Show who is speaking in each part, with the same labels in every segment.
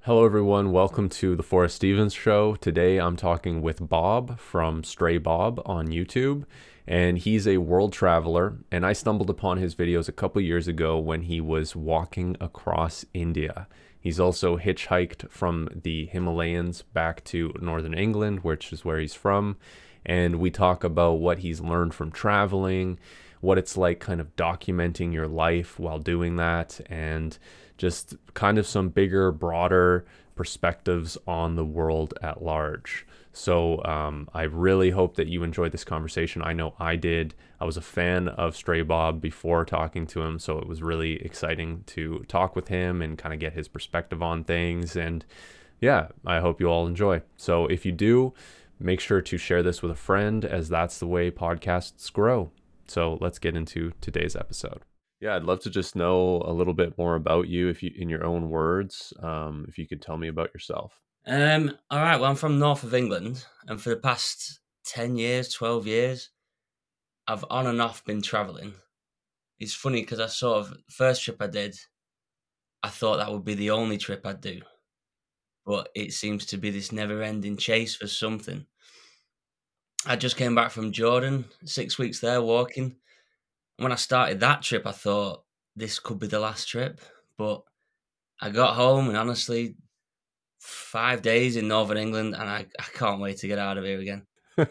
Speaker 1: Hello, everyone. Welcome to the Forrest Stevens Show. Today I'm talking with Bob from Stray Bob on YouTube, and he's a world traveler. And I stumbled upon his videos a couple years ago when he was walking across India. He's also hitchhiked from the Himalayas back to northern England, which is where he's from. And we talk about what he's learned from traveling, what it's like kind of documenting your life while doing that, and just kind of some bigger, broader perspectives on the world at large. So I really hope that you enjoyed this conversation. I know I did. I was a fan of Stray Bob before talking to him, so it was really exciting to talk with him and kind of get his perspective on things. And yeah, I hope you all enjoy. So if you do, make sure to share this with a friend, as that's the way podcasts grow. So let's get into today's episode. Yeah, I'd love to just know a little bit more about you, if you, in your own words, if you could tell me about yourself.
Speaker 2: All right. Well, I'm from north of England, and for the past 10 years, 12 years, I've on and off been traveling. It's funny because I sort of first trip I did, I thought that would be the only trip I'd do, but it seems to be this never-ending chase for something. I just came back from Jordan, 6 weeks there walking. When I started that trip, I thought this could be the last trip, but I got home and honestly, 5 days in northern England, and I can't wait to get out of here again.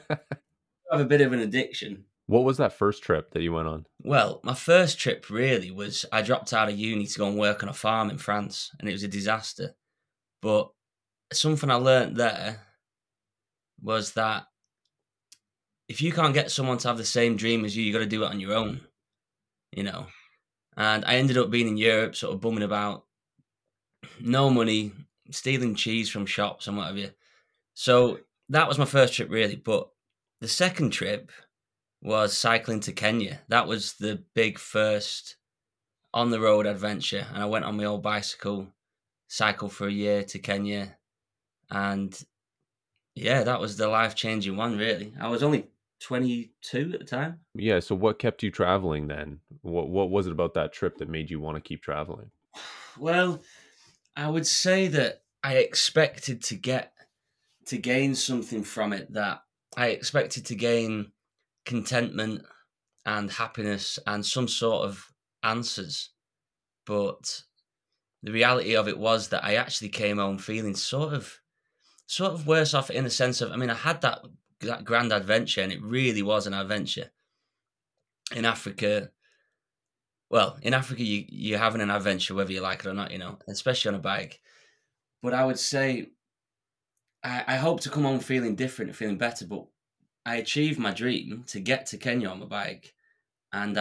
Speaker 2: I have a bit of an addiction.
Speaker 1: What was that first trip that you went on?
Speaker 2: Well, my first trip really was I dropped out of uni to go and work on a farm in France, and it was a disaster. But something I learnt there was that if you can't get someone to have the same dream as you got to do it on your own, you know. And I ended up being in Europe, sort of bumming about, no money, stealing cheese from shops and what have you. So that was my first trip, really. But the second trip was cycling to Kenya. That was the big first on the road adventure, and I went on my old bicycle, cycled for a year to Kenya, and yeah, that was the life changing one. Really, I was only 22 at the time.
Speaker 1: Yeah, so what kept you traveling then? What was it about that trip that made you want to keep traveling?
Speaker 2: Well, I would say that I expected to gain something from it. That I expected to gain contentment and happiness and some sort of answers, but the reality of it was that I actually came home feeling sort of worse off in the sense of, I mean, I had that grand adventure, and it really was an adventure in Africa. Well, in Africa, you're having an adventure whether you like it or not, especially on a bike. But I would say I hope to come home feeling different and feeling better. But I achieved my dream to get to Kenya on my bike, and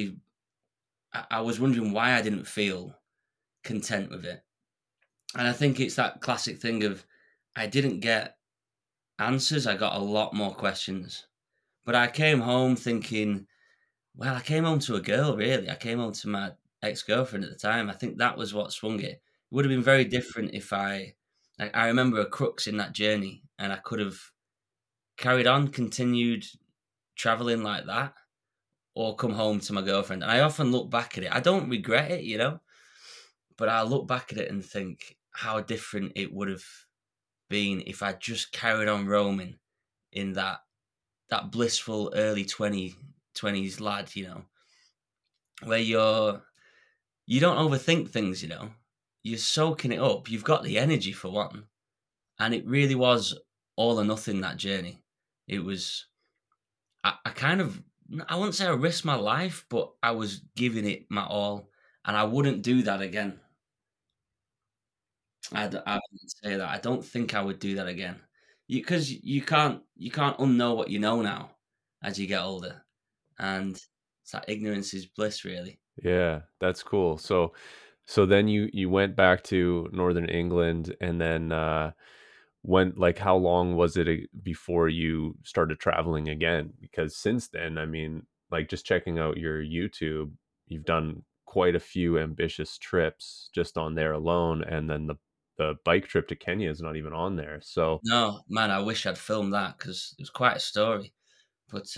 Speaker 2: I was wondering why I didn't feel content with it. And I think it's that classic thing of I didn't get answers, I got a lot more questions. But I came home thinking, well, I came home to a girl, really. I came home to my ex-girlfriend at the time. I think that was what swung it. It would have been very different if I remember a crux in that journey, and I could have carried on, continued traveling like that, or come home to my girlfriend. And I often look back at it. I don't regret it, but I look back at it and think how different it would have been if I just carried on roaming in that blissful early 20s lad, where you don't overthink things, you're soaking it up. You've got the energy for one, and it really was all or nothing, that journey. It was I kind of, I wouldn't say I risked my life, but I was giving it my all, and I wouldn't do that again. I wouldn't say that. I don't think I would do that again. Because you can't unknow what you know now as you get older, and it's that ignorance is bliss, really.
Speaker 1: Yeah, that's cool. So then you went back to northern England, and then when, like, how long was it before you started traveling again? Because since then, I mean, like, just checking out your YouTube, you've done quite a few ambitious trips just on there alone, and then the bike trip to Kenya is not even on there. So
Speaker 2: No, man, I wish I'd filmed that because it was quite a story. But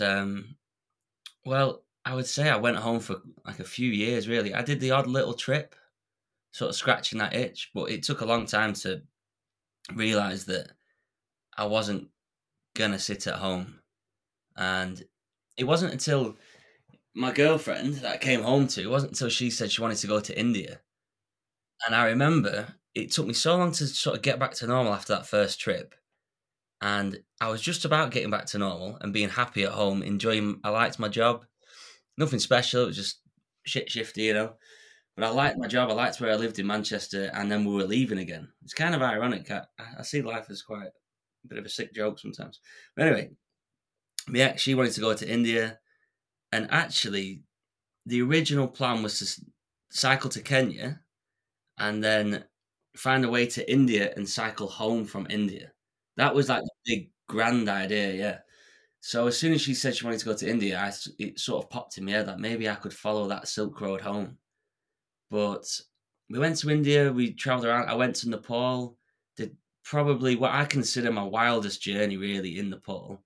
Speaker 2: well, I would say I went home for like a few years. Really, I did the odd little trip sort of scratching that itch. But it took a long time to realize that I wasn't gonna sit at home. And it wasn't until my girlfriend that I came home to, it wasn't until she said she wanted to go to India. And I remember it took me so long to sort of get back to normal after that first trip. And I was just about getting back to normal and being happy at home, enjoying, I liked my job. Nothing special, it was just shit shifty, you know. But I liked my job, I liked where I lived in Manchester, and then we were leaving again. It's kind of ironic. I see life as quite a bit of a sick joke sometimes. But anyway, yeah, she wanted to go to India. And actually, the original plan was to cycle to Kenya and then find a way to India and cycle home from India. That was like the big grand idea, yeah. So as soon as she said she wanted to go to India, it sort of popped in my head that maybe I could follow that Silk Road home. But we went to India, we traveled around. I went to Nepal, did probably what I consider my wildest journey really in Nepal.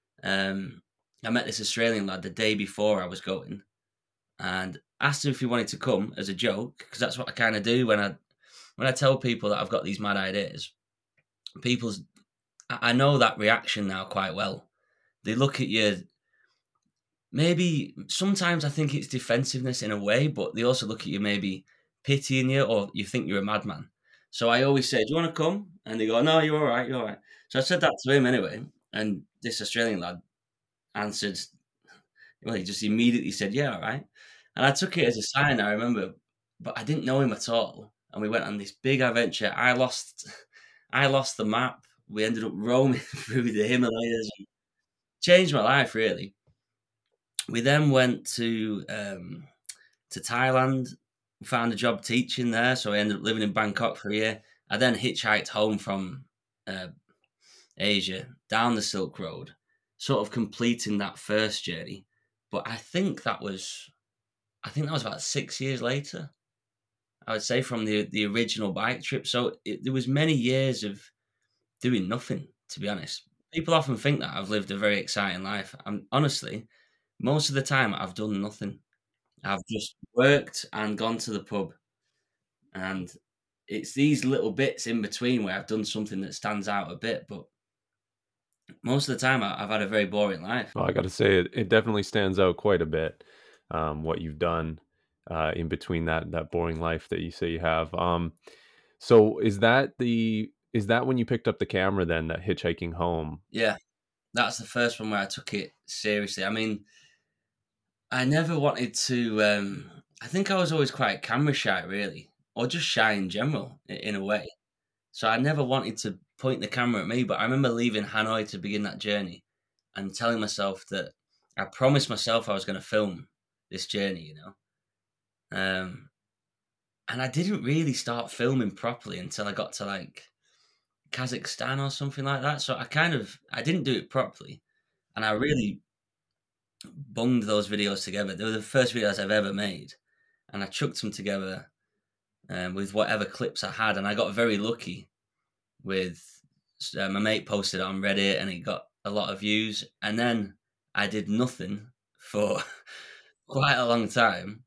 Speaker 2: I met this Australian lad the day before I was going and asked him if he wanted to come as a joke, because that's what I kind of do when I tell people that I've got these mad ideas. People's I know that reaction now quite well. They look at you. Maybe sometimes I think it's defensiveness in a way, but they also look at you maybe pitying you or you think you're a madman. So I always say, "Do you want to come?" And they go, "No, you're all right. You're all right." So I said that to him anyway, and this Australian lad answered. Well, he just immediately said, "Yeah, all right." And I took it as a sign. I remember, but I didn't know him at all, and we went on this big adventure. I lost the map. We ended up roaming through the Himalayas. Changed my life really. We then went to Thailand. Found a job teaching there, so I ended up living in Bangkok for a year. I then hitchhiked home from uh, Asia down the Silk Road, sort of completing that first journey. But I think that was about 6 years later. I would say from the original bike trip. So there was many years of doing nothing. To be honest, people often think that I've lived a very exciting life. I'm honestly, most of the time I've done nothing. I've just worked and gone to the pub, and it's these little bits in between where I've done something that stands out a bit. But most of the time, I've had a very boring life.
Speaker 1: Well, I got to say it definitely stands out quite a bit, what you've done in between that boring life that you say you have. So is that when you picked up the camera then, that hitchhiking home?
Speaker 2: Yeah, that's the first one where I took it seriously. I mean, I never wanted to. I think I was always quite camera shy, really, or just shy in general, in a way. So I never wanted to point the camera at me. But I remember leaving Hanoi to begin that journey and telling myself that I promised myself I was going to film this journey, you know. And I didn't really start filming properly until I got to like Kazakhstan or something like that. So I didn't do it properly, and I really bunged those videos together. They were the first videos I've ever made, and I chucked them together with whatever clips I had, and I got very lucky with my mate posted it on Reddit, and it got a lot of views. And then I did nothing for quite a long time.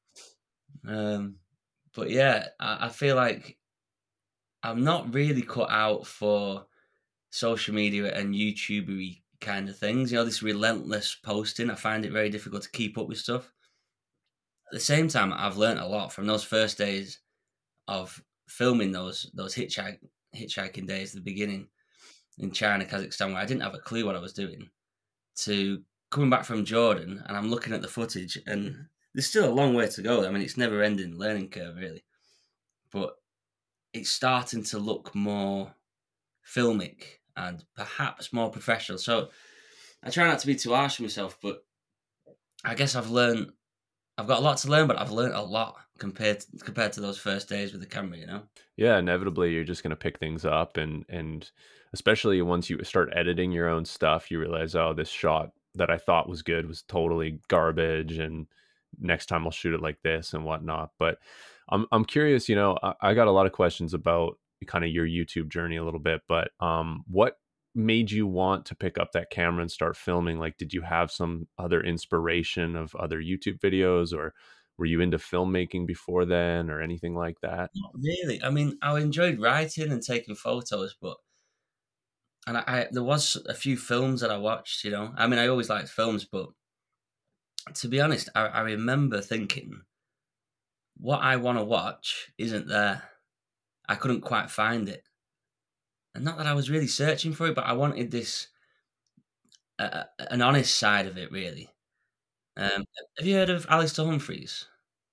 Speaker 2: But yeah, I feel like I'm not really cut out for social media and YouTubery kind of things. You know, this relentless posting. I find it very difficult to keep up with stuff. At the same time, I've learned a lot from those first days of filming those hitchhiking days at the beginning in China, Kazakhstan, where I didn't have a clue what I was doing, to coming back from Jordan and I'm looking at the footage and there's still a long way to go. I mean, it's never ending learning curve really, but it's starting to look more filmic and perhaps more professional. So I try not to be too harsh on myself, but I guess I've got a lot to learn, but I've learned a lot compared to those first days with the camera, you know?
Speaker 1: Yeah, inevitably you're just gonna pick things up, and especially once you start editing your own stuff, you realize, oh, this shot that I thought was good was totally garbage, and next time I'll shoot it like this and whatnot. But I'm curious, I got a lot of questions about kind of your YouTube journey a little bit, but what made you want to pick up that camera and start filming? Like, did you have some other inspiration of other YouTube videos, or were you into filmmaking before then or anything like that?
Speaker 2: Not really. I mean, I enjoyed writing and taking photos, but and I there was a few films that I watched. I mean, I always liked films, but to be honest, I remember thinking what I want to watch isn't there. I couldn't quite find it, and not that I was really searching for it, but I wanted this an honest side of it, really. Um, have you heard of Alistair Humphreys?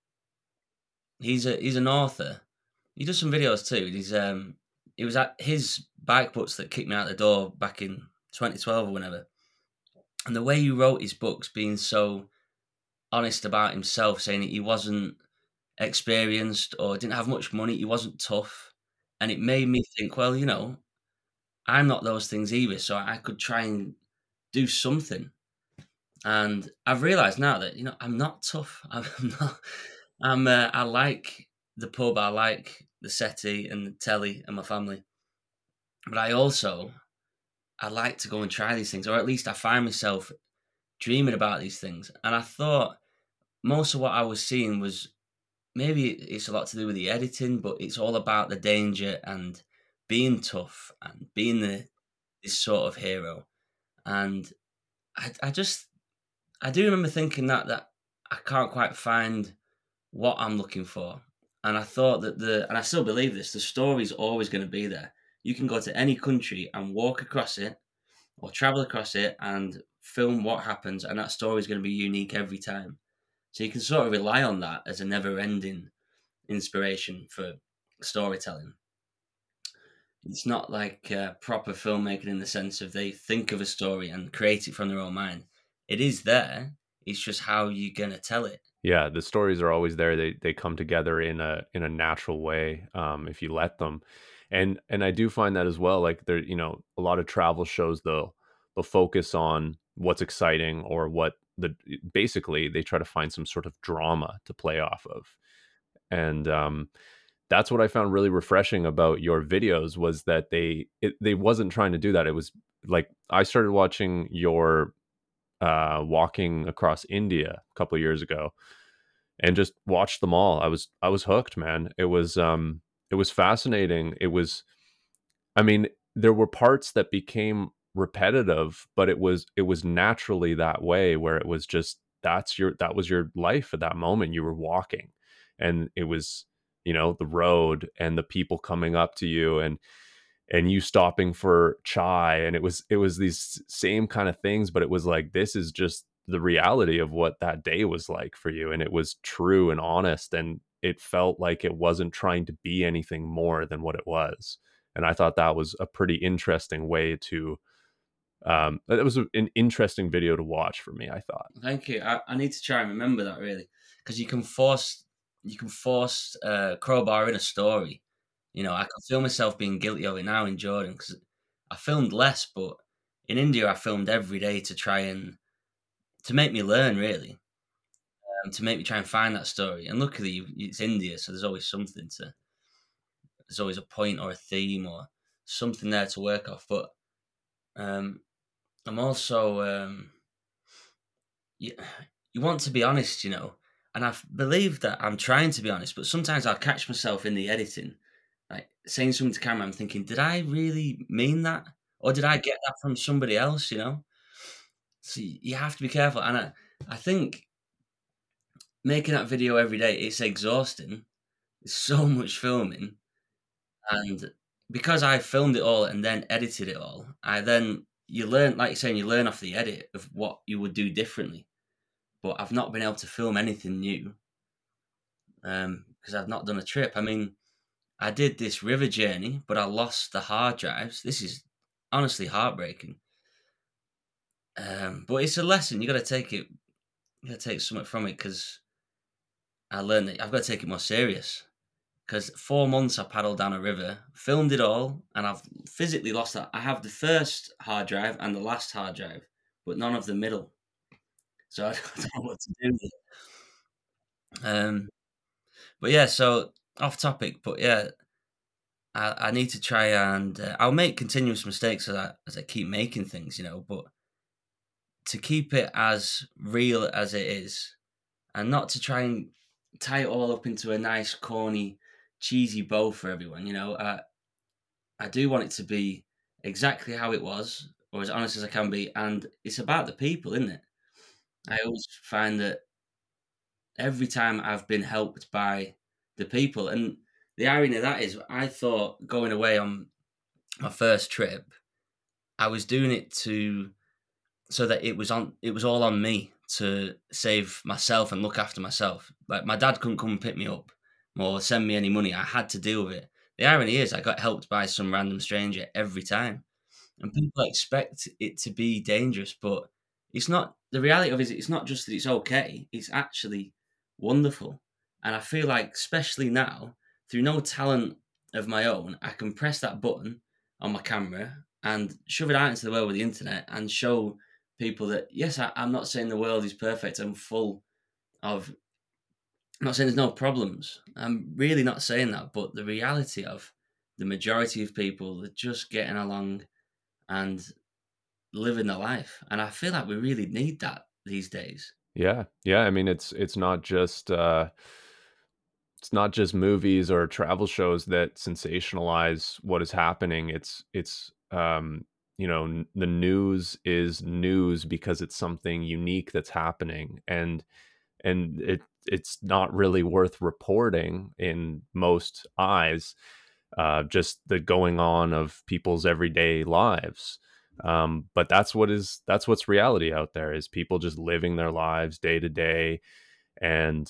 Speaker 2: He's an author. He does some videos too. It was at his bike books that kicked me out the door back in 2012 or whenever. And the way he wrote his books, being so honest about himself, saying that he wasn't experienced or didn't have much money, he wasn't tough, and it made me think, well, I'm not those things either, so I could try and do something. And I've realised now that I'm not tough. I'm not. I like the pub. I like the settee and the telly and my family. But I like to go and try these things, or at least I find myself dreaming about these things. And I thought most of what I was seeing was maybe it's a lot to do with the editing, but it's all about the danger and being tough and being this sort of hero. And I do remember thinking that I can't quite find what I'm looking for. And I thought that and I still believe this, the story's always going to be there. You can go to any country and walk across it or travel across it and film what happens, and that story is going to be unique every time. So you can sort of rely on that as a never ending inspiration for storytelling. It's not like proper filmmaking in the sense of they think of a story and create it from their own mind. It is there. It's just how you're going to tell it.
Speaker 1: Yeah, the stories are always there. They come together in a natural way, if you let them. And I do find that as well. Like there, a lot of travel shows they'll focus on what's exciting or what basically they try to find some sort of drama to play off of. And that's what I found really refreshing about your videos was that they wasn't trying to do that. It was like I started watching your walking across India a couple of years ago and just watched them all. I was hooked, man. It was fascinating. I mean, there were parts that became repetitive, but it was naturally that way where it was just that was your life at that moment. You were walking and it was, the road and the people coming up to you and you stopping for chai, and it was these same kind of things, but it was like this is just the reality of what that day was like for you, and it was true and honest, and it felt like it wasn't trying to be anything more than what it was. And I thought that was a pretty interesting way to it was an interesting video to watch for me, I thought.
Speaker 2: Thank you. I need to try and remember that really, because you can force crowbar in a story. I can feel myself being guilty of it now in Jordan because I filmed less, but in India I filmed every day to try and to make me learn really, to make me try and find that story. And luckily it's India, so there's always a point or a theme or something there to work off. But um, I'm also you, you want to be honest, and I believe that I'm trying to be honest, but sometimes I'll catch myself in the editing, like saying something to camera. I'm thinking, did I really mean that, or did I get that from somebody else? So you have to be careful, and I think making that video every day it's exhausting. It's so much filming, and because I filmed it all and then edited it all, you learn, like you're saying, you learn off the edit of what you would do differently. But I've not been able to film anything new because I've not done a trip. I mean, I did this river journey, but I lost the hard drives. This is honestly heartbreaking. But it's a lesson. You got to take it. You got to take something from it because I learned that I've got to take it more serious. Because 4 months I paddled down a river, filmed it all, and I've physically lost that. I have the first hard drive and the last hard drive, but none of the middle. So I don't know what to do with it. But yeah, so off topic, but yeah, I need to try and I'll make continuous mistakes as I keep making things, but to keep it as real as it is, and not to try and tie it all up into a nice, corny, cheesy bow for everyone. I do want it to be exactly how it was, or as honest as I can be, and it's about the people, isn't it? I always find that every time I've been helped by the people, and the irony of that is, I thought going away on my first trip, I was doing it so that it was all on me to save myself and look after myself. Like my dad couldn't come and pick me up or send me any money. I had to deal with it. The irony is I got helped by some random stranger every time. And people expect it to be dangerous, but it's not. The reality of it is it's not just that it's okay, it's actually wonderful. And I feel like, especially now, through no talent of my own, I can press that button on my camera and shove it out into the world with the internet and show people that, yes, I'm not saying the world is perfect and full of, I'm not saying there's no problems. I'm really not saying that, but the reality of the majority of people are just getting along and living their life. And I feel like we really need that these days.
Speaker 1: Yeah. Yeah, I mean, it's not just movies or travel shows that sensationalize what is happening. The news is news because it's something unique that's happening, and it's not really worth reporting in most eyes, just the going on of people's everyday lives. But that's what's reality out there, is people just living their lives day to day. And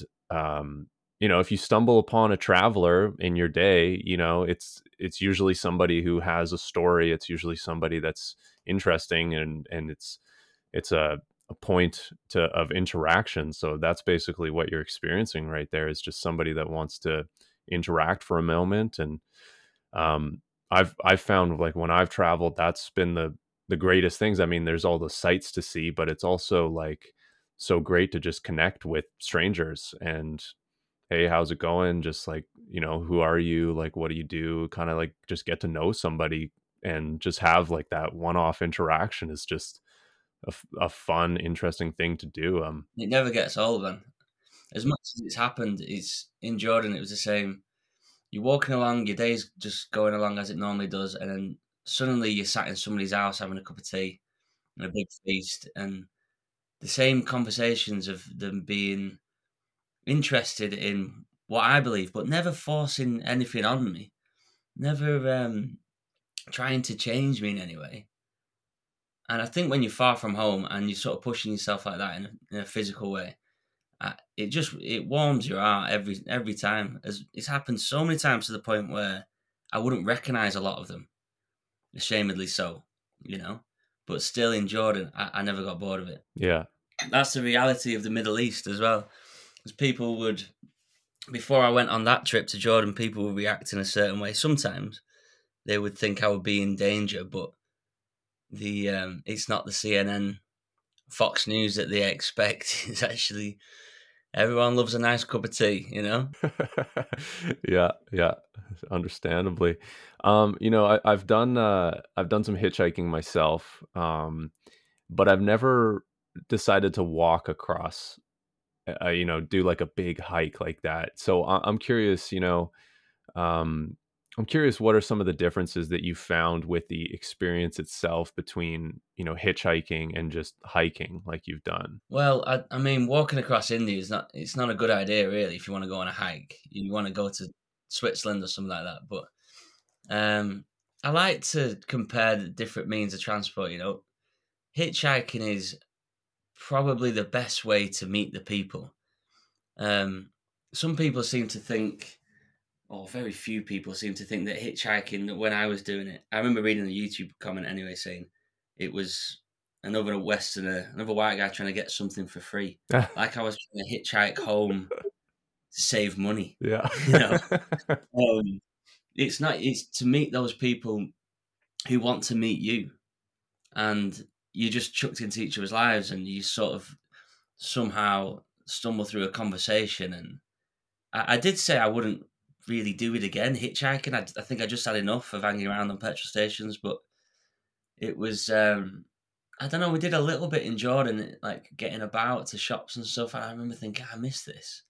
Speaker 1: if you stumble upon a traveler in your day, it's usually somebody who has a story. It's usually somebody that's interesting, and it's a point of interaction. So that's basically what you're experiencing right there, is just somebody that wants to interact for a moment. And um, I've found, like, when I've traveled, that's been the greatest things. I mean, there's all the sights to see, but it's also like so great to just connect with strangers and, hey, how's it going? Just like, who are you? Like, what do you do? Kind of like just get to know somebody, and just have like that one-off interaction is just a fun, interesting thing to do.
Speaker 2: It never gets old, man. As much as it's happened, it's in Jordan, it was the same. You're walking along, your day's just going along as it normally does, and then suddenly you're sat in somebody's house having a cup of tea and a big feast, and the same conversations of them being interested in what I believe, but never forcing anything on me, never trying to change me in any way. And I think when you're far from home and you're sort of pushing yourself like that in a physical way, it warms your heart every time. As it's happened so many times to the point where I wouldn't recognize a lot of them, ashamedly so, you know. But still, in Jordan, I never got bored of it.
Speaker 1: Yeah.
Speaker 2: That's the reality of the Middle East as well. Because people would, before I went on that trip to Jordan, people would react in a certain way. Sometimes they would think I would be in danger, but it's not the CNN, Fox News that they expect. It's actually everyone loves a nice cup of tea, you know.
Speaker 1: Yeah, yeah, understandably. I've done some hitchhiking myself, but I've never decided to walk across, do like a big hike like that. So I'm curious, um, I'm curious, what are some of the differences that you found with the experience itself between, hitchhiking and just hiking like you've done?
Speaker 2: Well, I mean, walking across India is not. It's not a good idea, really. If you want to go on a hike, you want to go to Switzerland or something like that. But I like to compare the different means of transport. Hitchhiking is probably the best way to meet the people. Some people seem to think, or very few people seem to think, that hitchhiking, when I was doing it, I remember reading a YouTube comment anyway saying it was another Westerner, another white guy trying to get something for free. Like I was trying to hitchhike home to save money.
Speaker 1: Yeah.
Speaker 2: You know, it's not. It's to meet those people who want to meet you, and you just chucked into each other's lives, and you sort of somehow stumble through a conversation. And I did say I wouldn't really do it again, hitchhiking. I think I just had enough of hanging around on petrol stations, but it was. I don't know. We did a little bit in Jordan, like getting about to shops and stuff. And I remember thinking, I miss this.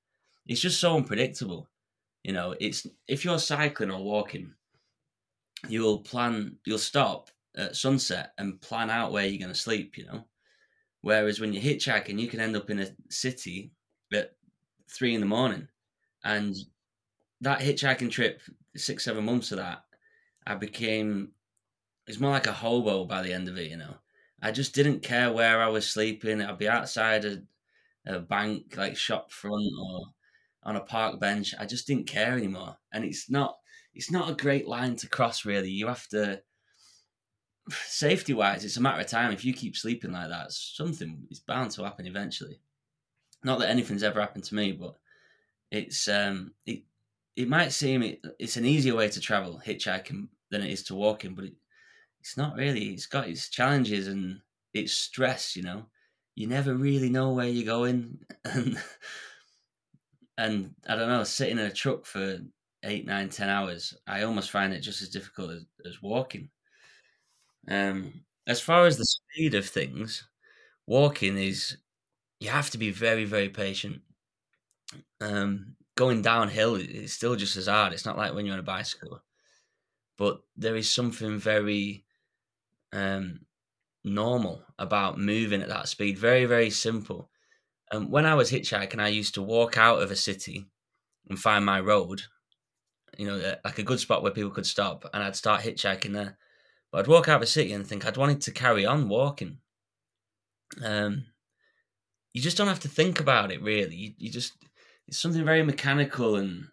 Speaker 2: it's just so unpredictable. You know, it's if you're cycling or walking, you'll stop at sunset and plan out where you're going to sleep. You know, whereas when you're hitchhiking, you can end up in a city at 3 in the morning, and that hitchhiking trip, 6 7 months of that, I became it's more like a hobo by the end of it. You know, I just didn't care where I was sleeping. I'd be outside a bank, like shop front or on a park bench. I just didn't care anymore, and it's not a great line to cross. Really, you have to safety wise. It's a matter of time. If you keep sleeping like that, something is bound to happen eventually. Not that anything's ever happened to me, but it's it might seem it's an easier way to travel hitchhiking than it is to walking, but it's not really. It's got its challenges and its stress. You know, you never really know where you're going, and I don't know, sitting in a truck for 8 9 10 hours, I almost find it just as difficult as walking. As far as the speed of things, walking is you have to be very very patient. Going downhill is still just as hard. It's not like when you're on a bicycle, but there is something very um, normal about moving at that speed. Very very simple. When I was hitchhiking, I used to walk out of a city and find my road, you know, like a good spot where people could stop, and I'd start hitchhiking there. But I'd walk out of a city and think I'd wanted to carry on walking. Um, you just don't have to think about it really. You just it's something very mechanical, and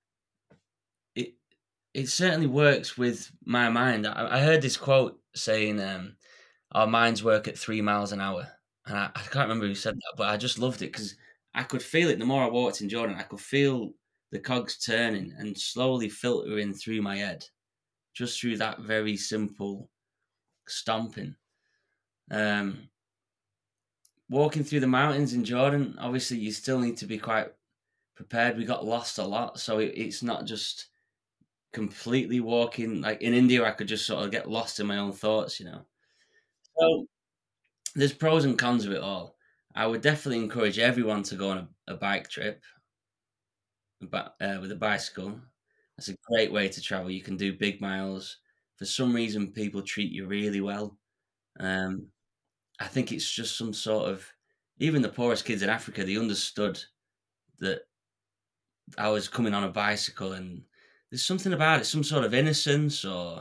Speaker 2: it it certainly works with my mind. I heard this quote saying, "Our minds work at 3 miles an hour," and I can't remember who said that, but I just loved it because I could feel it. The more I walked in Jordan, I could feel the cogs turning and slowly filtering through my head, just through that very simple stomping. Um, Walking through the mountains in Jordan, obviously, you still need to be quite prepared. We got lost a lot, so it's not just completely walking. Like in India, I could just sort of get lost in my own thoughts, you know. So there's pros and cons of it all. I would definitely encourage everyone to go on a bike trip, with a bicycle. That's a great way to travel. You can do big miles. For some reason, people treat you really well. Um, I think it's just some sort of even the poorest kids in Africa, they understood that I was coming on a bicycle, and there's something about it, some sort of innocence or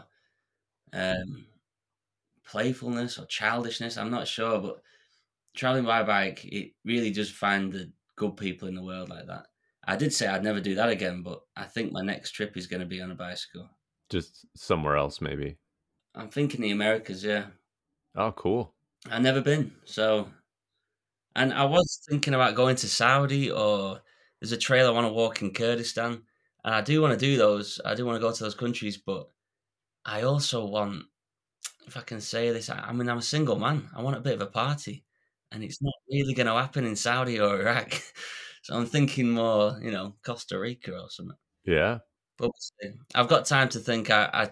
Speaker 2: um, playfulness or childishness. I'm not sure, but traveling by bike, it really just find the good people in the world like that. I did say I'd never do that again, but I think my next trip is going to be on a bicycle.
Speaker 1: Just somewhere else, maybe.
Speaker 2: I'm thinking the Americas, yeah.
Speaker 1: Oh, cool.
Speaker 2: I've never been, so and I was thinking about going to Saudi, or there's a trail I want to walk in Kurdistan, and I do want to do those. I do want to go to those countries, but I also want, if I can say this, I mean, I'm a single man. I want a bit of a party, and it's not really going to happen in Saudi or Iraq. So I'm thinking more, you know, Costa Rica or something.
Speaker 1: Yeah.
Speaker 2: But we'll see. I've got time to think.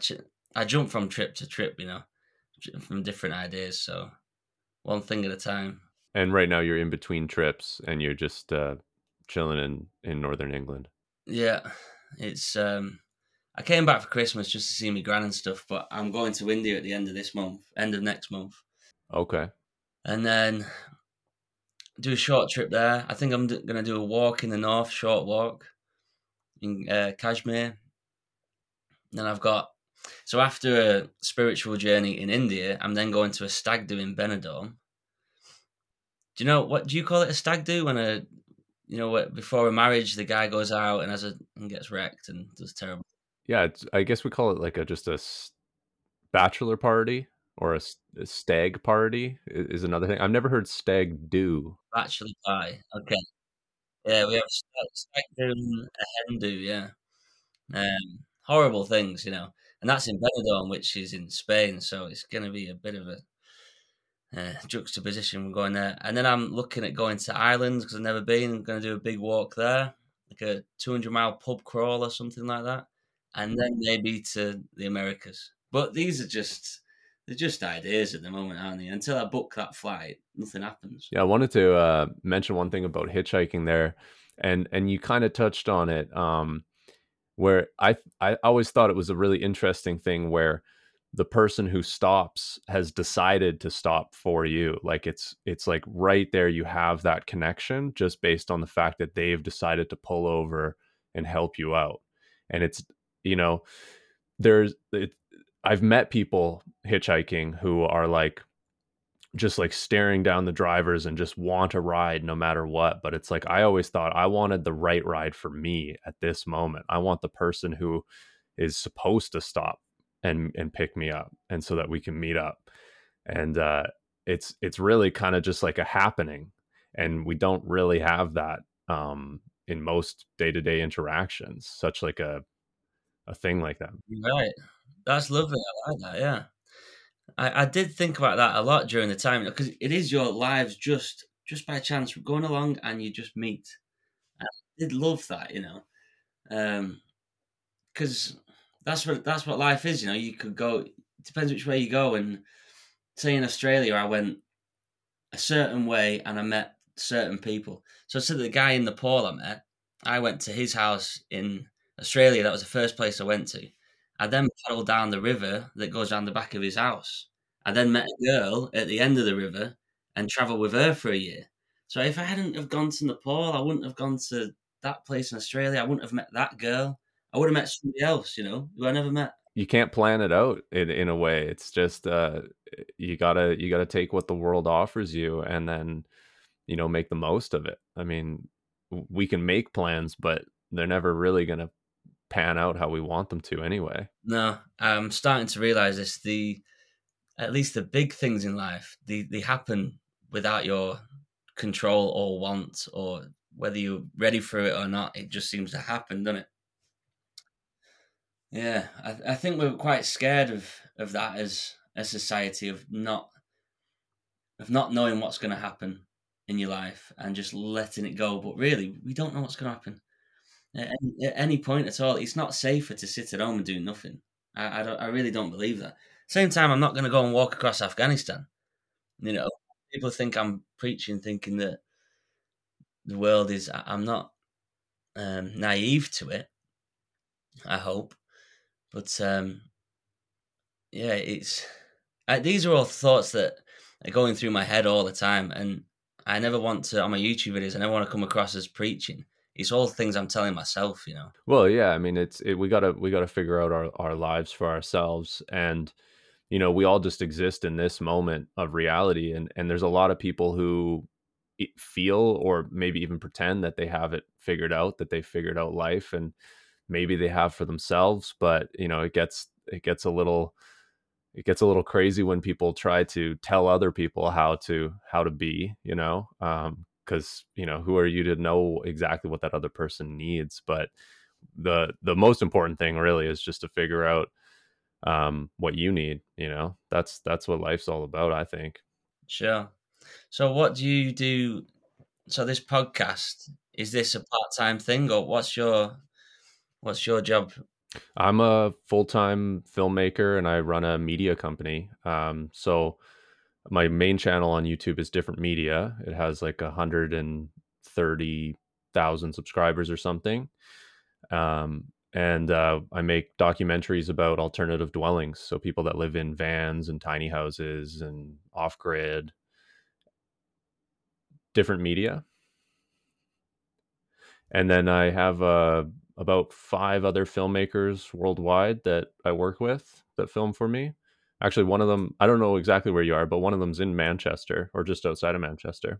Speaker 2: I jump from trip to trip, you know, from different ideas. So one thing at a time.
Speaker 1: And right now you're in between trips and you're just chilling in northern England.
Speaker 2: Yeah, it's I came back for Christmas just to see my gran and stuff, but I'm going to India at the end of this month, end of next month,
Speaker 1: Okay.
Speaker 2: and then do a short trip there. I think I'm going to do a walk in the north, short walk in Kashmir. Then I've got so after a spiritual journey in India, I'm then going to a stag do in Benidorm. Do you know what do you call it a stag do when a you know what before a marriage the guy goes out and and gets wrecked and does terrible
Speaker 1: Yeah, I guess we call it like just a bachelor party or a stag party is another thing. I've never heard stag do.
Speaker 2: bachelor pie. Okay. Yeah, we have stag do and a hen do, yeah. Horrible things, you know. And that's in Benidorm, which is in Spain, so it's going to be a bit of a juxtaposition. We're going there. And then I'm looking at going to Ireland because I've never been. I'm going to do a big walk there, like a 200-mile pub crawl or something like that. And then maybe to the Americas. But these are they're just ideas at the moment, aren't they? Until I book that flight, nothing happens.
Speaker 1: Yeah, I wanted to mention one thing about hitchhiking there. And you kind of touched on it, where I always thought it was a really interesting thing where the person who stops has decided to stop for you. Like it's like right there you have that connection just based on the fact that they've decided to pull over and help you out. And it's, you know, there's it, I've met people hitchhiking who are like just like staring down the drivers and just want a ride no matter what. But it's like I always thought I wanted the right ride for me at this moment. I want the person who is supposed to stop and pick me up, and so that we can meet up. And it's really kind of just like a happening, and we don't really have that in most day-to-day interactions, such like a thing like that.
Speaker 2: Right. That's lovely. I like that. Yeah. I did think about that a lot during the time because it is your lives just by chance going along and you just meet. I did love that, because that's what life is. You could go. It depends which way you go. And say in Australia, I went a certain way and I met certain people. So the guy in Nepal I met, I went to his house in Australia. That was the first place I went to. I then paddled down the river that goes down the back of his house. I then met a girl at the end of the river and travelled with her for a year. So if I hadn't have gone to Nepal, I wouldn't have gone to that place in Australia. I wouldn't have met that girl. I would have met somebody else, who I never met.
Speaker 1: You can't plan it out in a way. It's just you gotta take what the world offers you, and then make the most of it. I mean, we can make plans, but they're never really gonna pan out how we want them to anyway.
Speaker 2: No, I'm starting to realize this. At least the big things in life, they happen without your control or want, or whether you're ready for it or not. It just seems to happen, doesn't it? Yeah, I think we're quite scared of that as a society of not knowing what's going to happen in your life and just letting it go. But really, we don't know what's going to happen at any point at all. It's not safer to sit at home and do nothing. I really don't believe that. Same time, I'm not going to go and walk across Afghanistan. You know, people think I'm preaching, thinking that the world is. I'm not naive to it. I hope, but yeah, these are all thoughts that are going through my head all the time, and I never want to on my YouTube videos. I never want to come across as preaching. It's all things I'm telling myself.
Speaker 1: Well, yeah, I mean, we gotta figure out our lives for ourselves, and we all just exist in this moment of reality, and there's a lot of people who feel or maybe even pretend that they have it figured out, that they figured out life, and maybe they have for themselves, but it gets a little crazy when people try to tell other people how to be, because who are you to know exactly what that other person needs? But the most important thing really is just to figure out what you need. That's what life's all about, I think.
Speaker 2: Sure. So, what do you do? So, this podcast, is this a part-time thing, or what's your job?
Speaker 1: I'm a full-time filmmaker and I run a media company. So my main channel on YouTube is Different Media. It has like 130,000 subscribers or something. And I make documentaries about alternative dwellings. So people that live in vans and tiny houses and off grid. Different Media. And then I have about 5 other filmmakers worldwide that I work with that film for me. Actually, one of them, I don't know exactly where you are, but one of them's in Manchester or just outside of Manchester.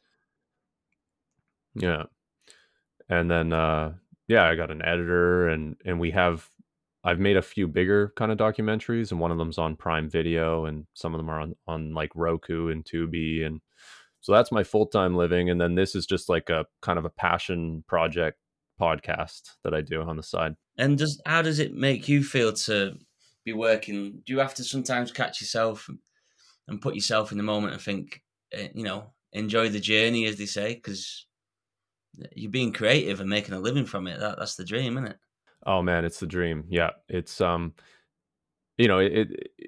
Speaker 1: Yeah. And then, yeah, I got an editor, and I've made a few bigger kind of documentaries, and one of them's on Prime Video, and some of them are on like Roku and Tubi. And so that's my full-time living. And then this is just like a kind of a passion project podcast that I do on the side.
Speaker 2: And how does it make you feel to be working? Do you have to sometimes catch yourself and put yourself in the moment and think, enjoy the journey, as they say, because you're being creative and making a living from it. That's the dream, isn't it?
Speaker 1: Oh man, it's the dream. Yeah. It's it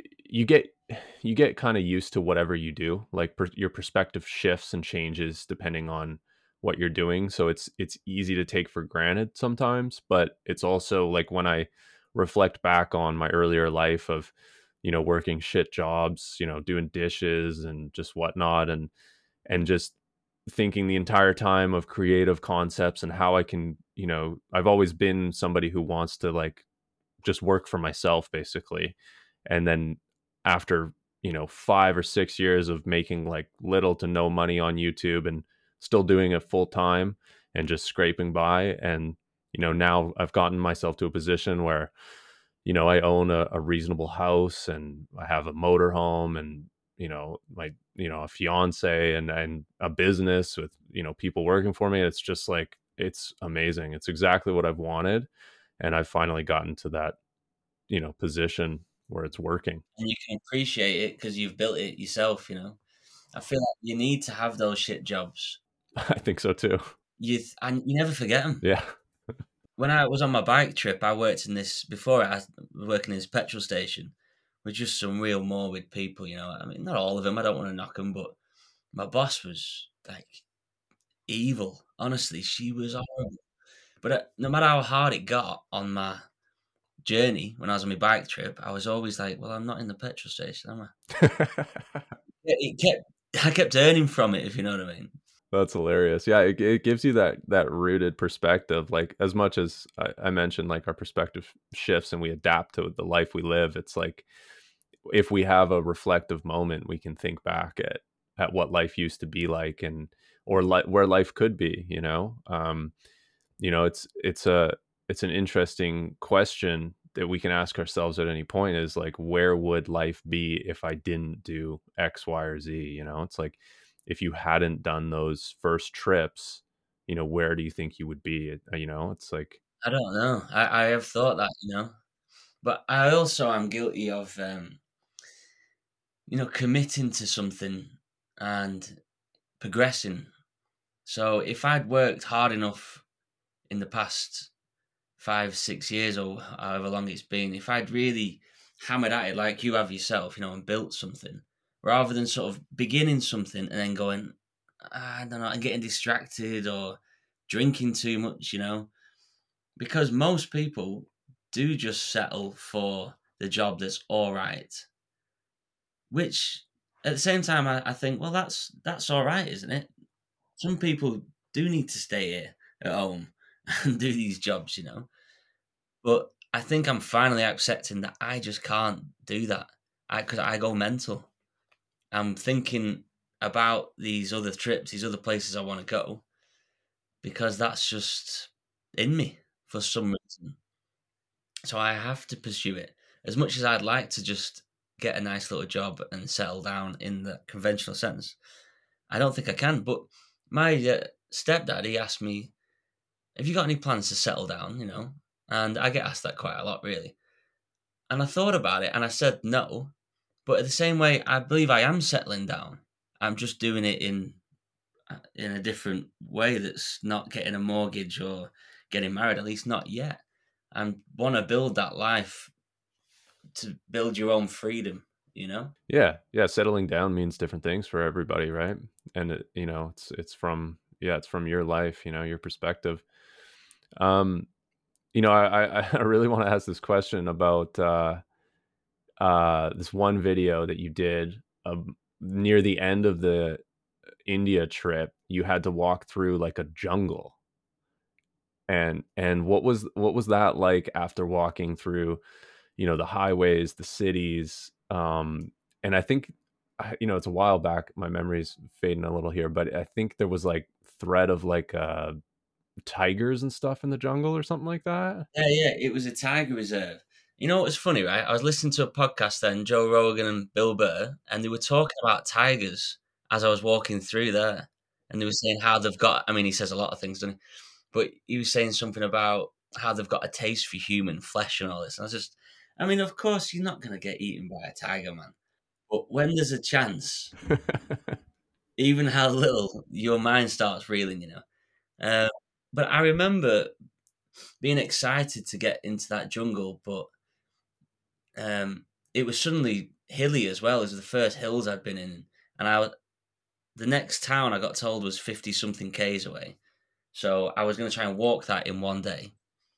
Speaker 1: you get kind of used to whatever you do. Like your perspective shifts and changes depending on what you're doing, so it's easy to take for granted sometimes. But it's also like when I reflect back on my earlier life of, working shit jobs, doing dishes and just whatnot, and just thinking the entire time of creative concepts and how I can, I've always been somebody who wants to like just work for myself basically. And then after, 5 or 6 years of making like little to no money on YouTube and still doing it full time and just scraping by. And, now I've gotten myself to a position where, I own a reasonable house and I have a motorhome and, a fiance and a business with, people working for me. It's just like, it's amazing. It's exactly what I've wanted. And I've finally gotten to that, position where it's working.
Speaker 2: And you can appreciate it because you've built it yourself. I feel like you need to have those shit jobs.
Speaker 1: I think so too.
Speaker 2: And you never forget them.
Speaker 1: Yeah.
Speaker 2: When I was on my bike trip, I worked in this before. I was working in this petrol station with just some real morbid people. I mean, not all of them. I don't want to knock them, but my boss was like evil. Honestly, she was horrible. But no matter how hard it got on my journey when I was on my bike trip, I was always like, "Well, I'm not in the petrol station, am I?" I kept earning from it, if you know what I mean.
Speaker 1: That's hilarious. Yeah, it gives you that rooted perspective. Like as much as I mentioned, like our perspective shifts and we adapt to the life we live. It's like if we have a reflective moment, we can think back at what life used to be like and or where life could be. It's an interesting question that we can ask ourselves at any point is like, where would life be if I didn't do X, Y, or Z? It's like if you hadn't done those first trips, where do you think you would be? It's like,
Speaker 2: I don't know. I have thought that. But I also am guilty of, committing to something and progressing. So if I'd worked hard enough in the past 5, 6 years or however long it's been, if I'd really hammered at it like you have yourself, and built something, rather than sort of beginning something and then going, I don't know, and getting distracted or drinking too much, because most people do just settle for the job that's all right, which at the same time, I think, well, that's all right, isn't it? Some people do need to stay here at home and do these jobs, But I think I'm finally accepting that I just can't do that because I go mental. I'm thinking about these other trips, these other places I want to go, because that's just in me for some reason. So I have to pursue it. As much as I'd like to just get a nice little job and settle down in the conventional sense, I don't think I can. But my stepdad, he asked me, have you got any plans to settle down, And I get asked that quite a lot, really. And I thought about it and I said no. But in the same way, I believe I am settling down. I'm just doing it in a different way that's not getting a mortgage or getting married, at least not yet. I want to build that life to build your own freedom,
Speaker 1: yeah, settling down means different things for everybody, right? And it's from your life, your perspective. um I really want to ask this question about this one video that you did near the end of the India trip. You had to walk through like a jungle, and what was that like after walking through, the highways, the cities? And I think, it's a while back. My memory's fading a little here, but I think there was like threat of like tigers and stuff in the jungle or something like that.
Speaker 2: Yeah, it was a tiger reserve. You know what was funny, right? I was listening to a podcast then, Joe Rogan and Bill Burr, and they were talking about tigers as I was walking through there. And they were saying how they've got, I mean, he says a lot of things, doesn't he? But he was saying something about how they've got a taste for human flesh and all this. And I mean, of course, you're not going to get eaten by a tiger, man. But when there's a chance, even how little your mind starts reeling, Uh, but I remember being excited to get into that jungle, but it was suddenly hilly as well. It was the first hills I'd been in, and the next town I got told was 50 something Ks away. So I was going to try and walk that in one day.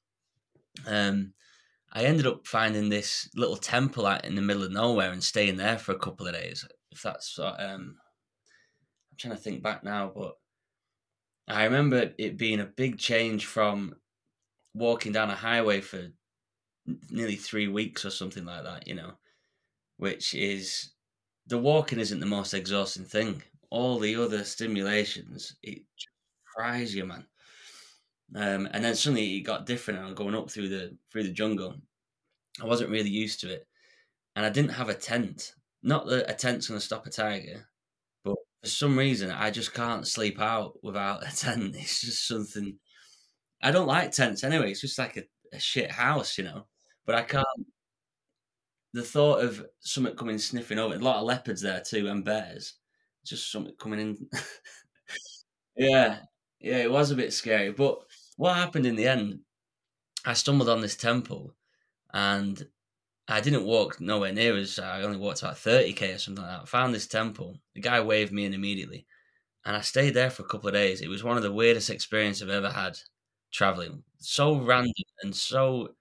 Speaker 2: I ended up finding this little temple out in the middle of nowhere and staying there for a couple of days. If that's, I'm trying to think back now, but I remember it being a big change from walking down a highway for nearly 3 weeks or something like that, which is the walking isn't the most exhausting thing. All the other stimulations, it just fries you, man. And then suddenly it got different. And I'm going up through the jungle. I wasn't really used to it, and I didn't have a tent. Not that a tent's going to stop a tiger, but for some reason I just can't sleep out without a tent. It's just something. I don't like tents anyway. It's just like a shit house, But I can't. The thought of something coming sniffing over, a lot of leopards there too, and bears. Just something coming in. Yeah, yeah, it was a bit scary. But what happened in the end? I stumbled on this temple, and I didn't walk nowhere near as I only walked about 30k or something like that. I found this temple. The guy waved me in immediately, and I stayed there for a couple of days. It was one of the weirdest experiences I've ever had traveling. So random and so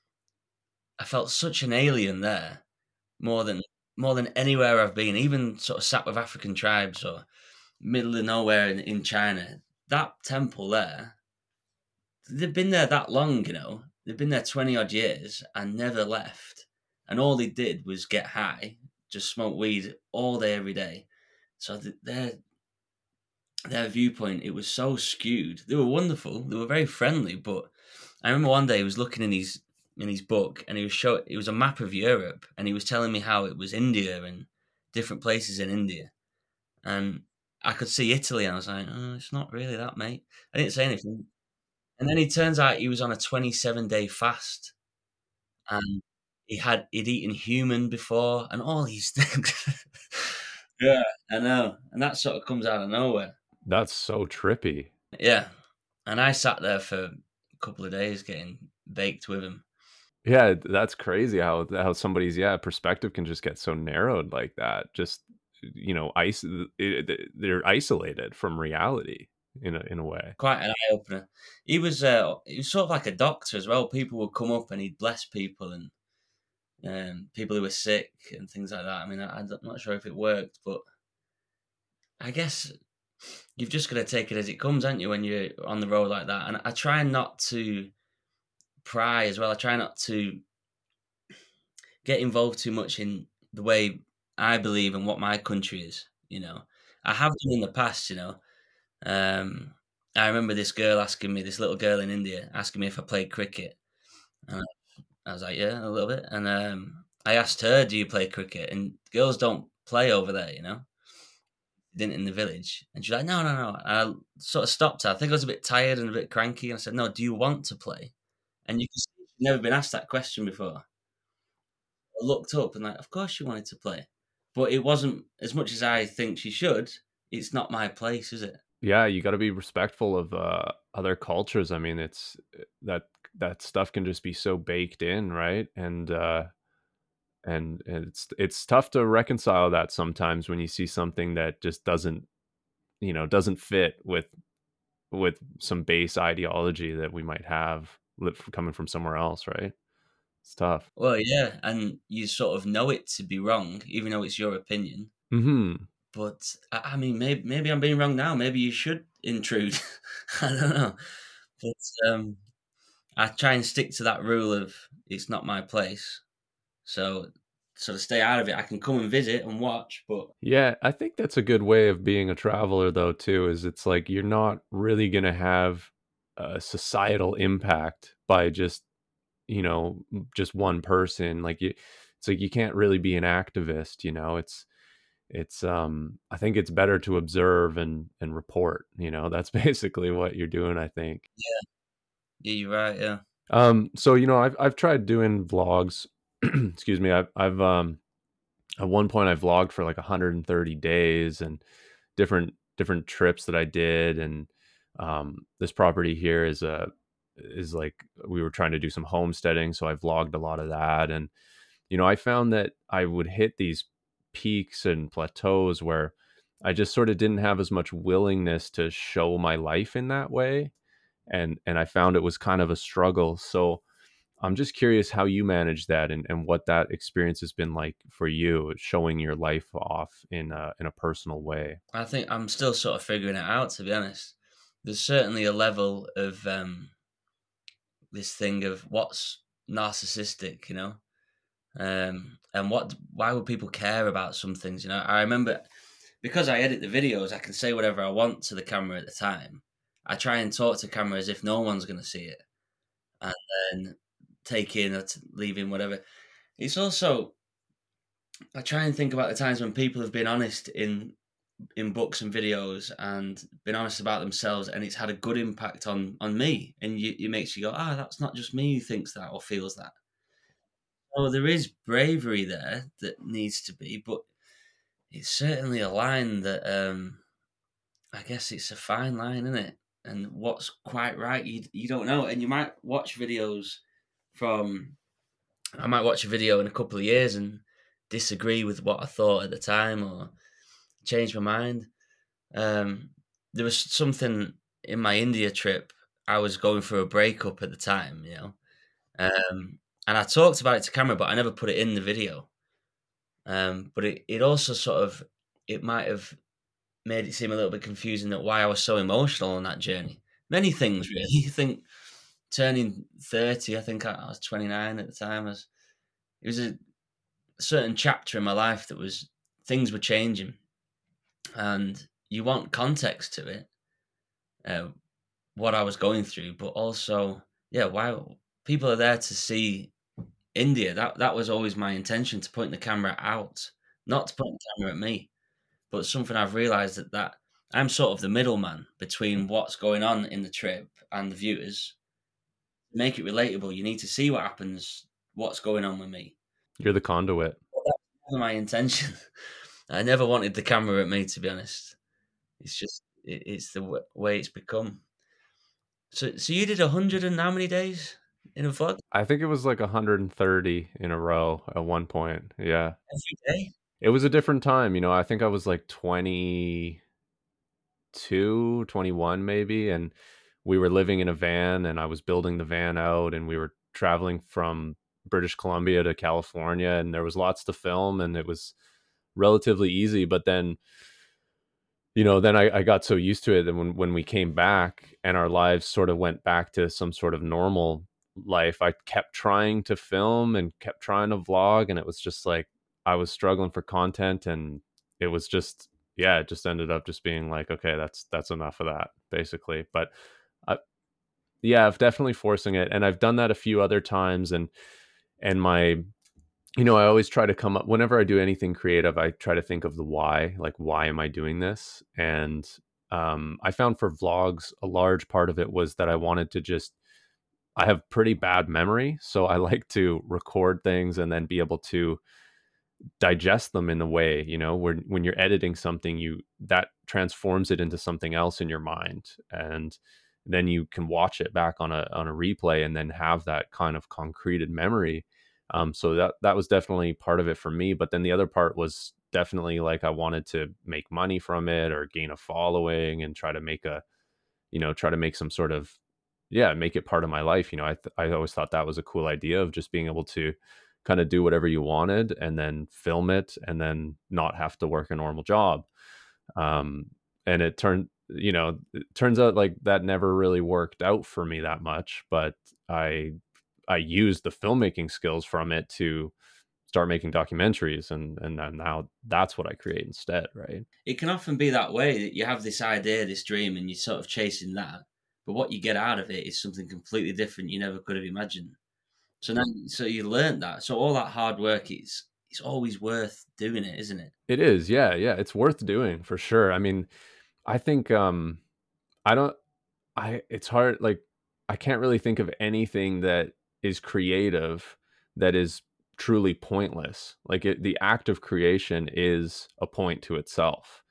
Speaker 2: I felt such an alien there, more than more than anywhere I've been. Even sort of sat with African tribes or middle of nowhere in China. That temple there, they've been there that long, They've been there 20 odd years and never left. And all they did was get high, just smoke weed all day, every day. So their viewpoint, it was so skewed. They were wonderful. They were very friendly. But I remember one day he was looking in his book, and it was a map of Europe, and he was telling me how it was India and different places in India. And I could see Italy, and I was like, oh, it's not really that, mate. I didn't say anything. And then it turns out he was on a 27-day fast, and he'd eaten human before, and all these things. Yeah, I know, and that sort of comes out of nowhere.
Speaker 1: That's so trippy.
Speaker 2: Yeah, and I sat there for a couple of days getting baked with him.
Speaker 1: Yeah, that's crazy how somebody's perspective can just get so narrowed like that. Just they're isolated from reality in a way.
Speaker 2: Quite an eye opener. He was sort of like a doctor as well. People would come up and he'd bless people and people who were sick and things like that. I mean, I'm not sure if it worked, but I guess you've just got to take it as it comes, aren't you, when you're on the road like that? And I try not to pry as well. I try not to get involved too much in the way I believe and what my country is. I have done in the past. I remember this little girl in India asking me if I played cricket. And I was like, yeah, a little bit. And I asked her, do you play cricket? And girls don't play over there, Didn't in the village. And she's like, no, no, no. And I sort of stopped her. I think I was a bit tired and a bit cranky. And I said, no, do you want to play? And you can see she'd never been asked that question before. I looked up and of course she wanted to play. But it wasn't, as much as I think she should, it's not my place, is it?
Speaker 1: Yeah, you got to be respectful of other cultures. I mean, it's that stuff can just be so baked in, right? And it's tough to reconcile that sometimes when you see something that just doesn't fit with some base ideology that we might have coming from somewhere else, right? It's tough.
Speaker 2: Well, yeah, and you sort of know it to be wrong, even though it's your opinion.
Speaker 1: Hmm.
Speaker 2: But I mean, maybe I'm being wrong now. Maybe you should intrude. I don't know. But I try and stick to that rule of it's not my place. So sort of stay out of it. I can come and visit and watch, but
Speaker 1: Yeah, I think that's a good way of being a traveler, though, too, is it's like you're not really going to have a societal impact by just one person. It's like you can't really be an activist. I think it's better to observe and report. That's basically what you're doing, I think.
Speaker 2: yeah, you're right. Yeah.
Speaker 1: So I've tried doing vlogs. Excuse me. I've at one point I vlogged for like 130 days and different trips that I did. And this property here is like we were trying to do some homesteading, so I vlogged a lot of that. And I found that I would hit these peaks and plateaus where I just sort of didn't have as much willingness to show my life in that way, and I found it was kind of a struggle. So I'm just curious how you manage that, and what that experience has been like for you, showing your life off in a personal way.
Speaker 2: I think I'm still sort of figuring it out, to be honest. There's certainly a level of this thing of what's narcissistic, and why would people care about some things? I remember, because I edit the videos, I can say whatever I want to the camera at the time. I try and talk to camera as if no one's going to see it, and then take in or leave in whatever. It's also, I try and think about the times when people have been honest in books and videos and been honest about themselves, and it's had a good impact on me, and it makes you go, that's not just me who thinks that or feels that. So there is bravery there that needs to be, but it's certainly a line that I guess it's a fine line, isn't it? And what's quite right, you don't know. And you might watch videos from, I might watch a video in a couple of years and disagree with what I thought at the time or change my mind. There was something in my India trip. I was going through a breakup at the time, and I talked about it to camera, but I never put it in the video. But it also sort of, it might have made it seem a little bit confusing that why I was so emotional on that journey. Many things, really. I think turning 30, I think I was 29 at the time. It was a certain chapter in my life that was, things were changing, and you want context to it, what I was going through, but also, why people are there to see India. That was always my intention, to point the camera out, not to point the camera at me. But something I've realized that I'm sort of the middleman between what's going on in the trip and the viewers. To make it relatable, you need to see what happens, what's going on with me.
Speaker 1: You're the conduit.
Speaker 2: But that's never my intention. I never wanted the camera at me, to be honest. It's just it's the way it's become. So you did 100 and how many days in a vlog?
Speaker 1: I think it was like 130 in a row at one point. Yeah.
Speaker 2: Every day?
Speaker 1: It was a different time, I think I was like 22, 21 maybe, and we were living in a van, and I was building the van out, and we were traveling from British Columbia to California, and there was lots to film, and it was relatively easy. But then then I got so used to it that when we came back and our lives sort of went back to some sort of normal life, I kept trying to film and kept trying to vlog, and it was just like I was struggling for content, and it was just, yeah, it just ended up just being like, okay, that's enough of that, basically. But yeah, I've definitely forcing it, and I've done that a few other times, and my I always try to come up whenever I do anything creative. I try to think of the why, like, why am I doing this? And I found for vlogs, a large part of it was that I wanted to just, I have pretty bad memory. So I like to record things and then be able to digest them in a way, when you're editing something, that transforms it into something else in your mind. And then you can watch it back on a replay and then have that kind of concreted memory. So that was definitely part of it for me. But then the other part was definitely like I wanted to make money from it or gain a following and try to make some sort of, yeah, make it part of my life. I always thought that was a cool idea of just being able to kind of do whatever you wanted and then film it and then not have to work a normal job. And it turns out like that never really worked out for me that much, but I used the filmmaking skills from it to start making documentaries, and then now that's what I create instead, right?
Speaker 2: It can often be that way, that you have this idea, this dream, and you're sort of chasing that, but what you get out of it is something completely different you never could have imagined. So you learned that. So all that hard work, it's always worth doing it, isn't it?
Speaker 1: It is, yeah, it's worth doing for sure. I mean, I think I don't I it's hard, like, I can't really think of anything that is creative that is truly pointless. Like, the act of creation is a point to itself,